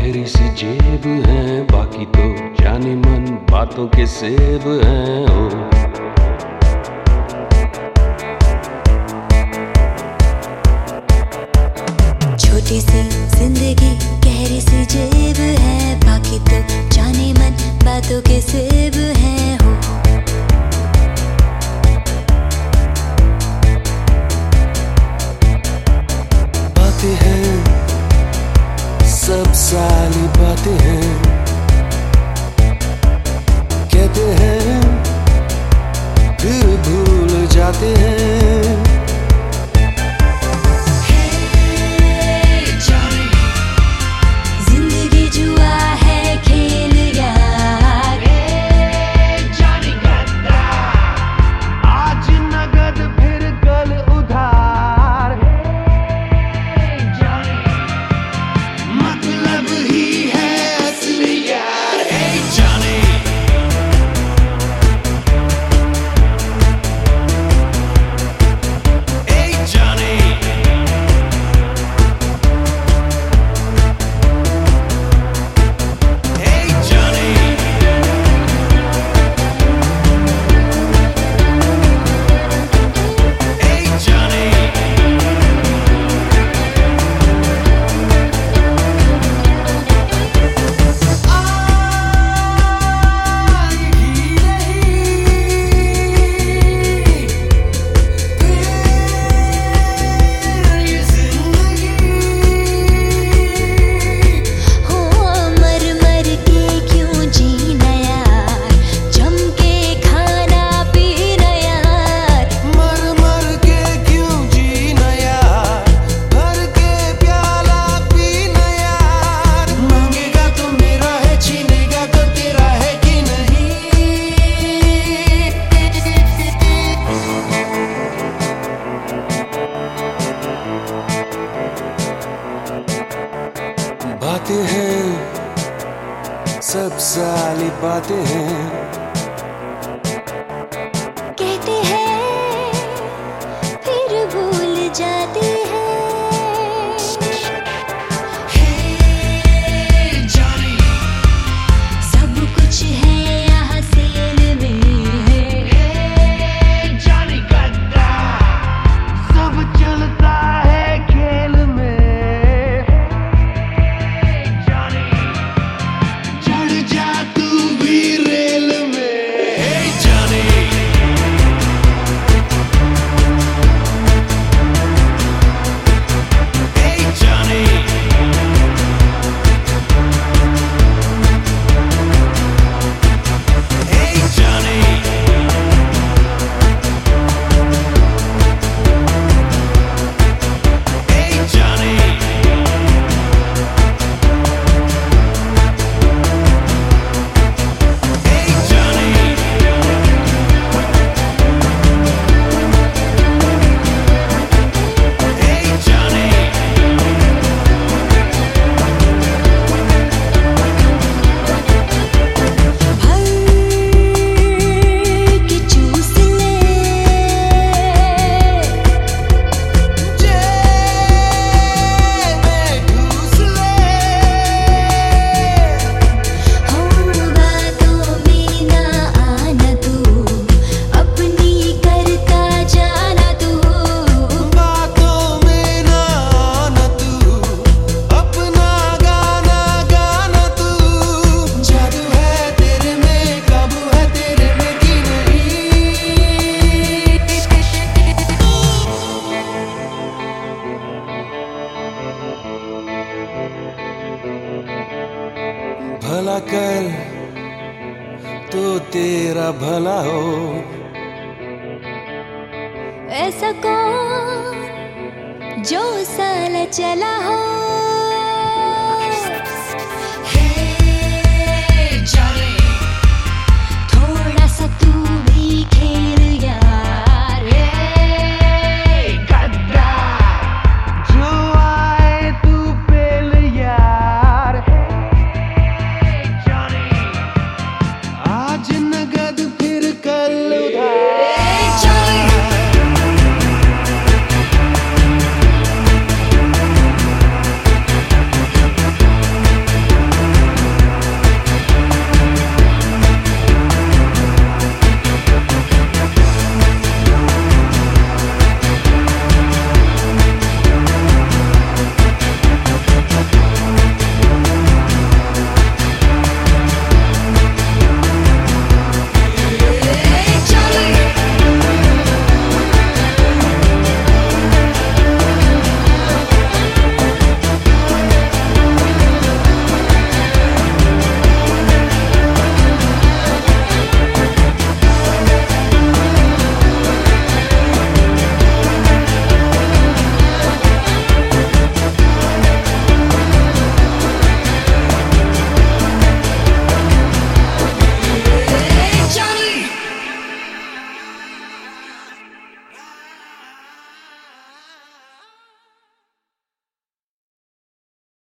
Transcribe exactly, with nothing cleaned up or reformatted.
गहरी सी जेब है, बाकी तो जाने मन बातों के सेब हैं। ओ छोटी सी जिंदगी गहरी सी जेब है, बाकी तो जाने मन बातों के सेब हैं। हो बातें हैं, सब साली बातें हैं, कहते हैं फिर भूल जाते हैं। बातें हैं, सब साली बातें हैं, कहते हैं फिर भूल जाते हैं। Hey Johnny, सब कुछ है यहाँ सेल में है। Hey Johnny गद्दा, सब चलता है खेल में। भला कर तो तेरा भला हो, ऐसा कौन जो साला चला हो।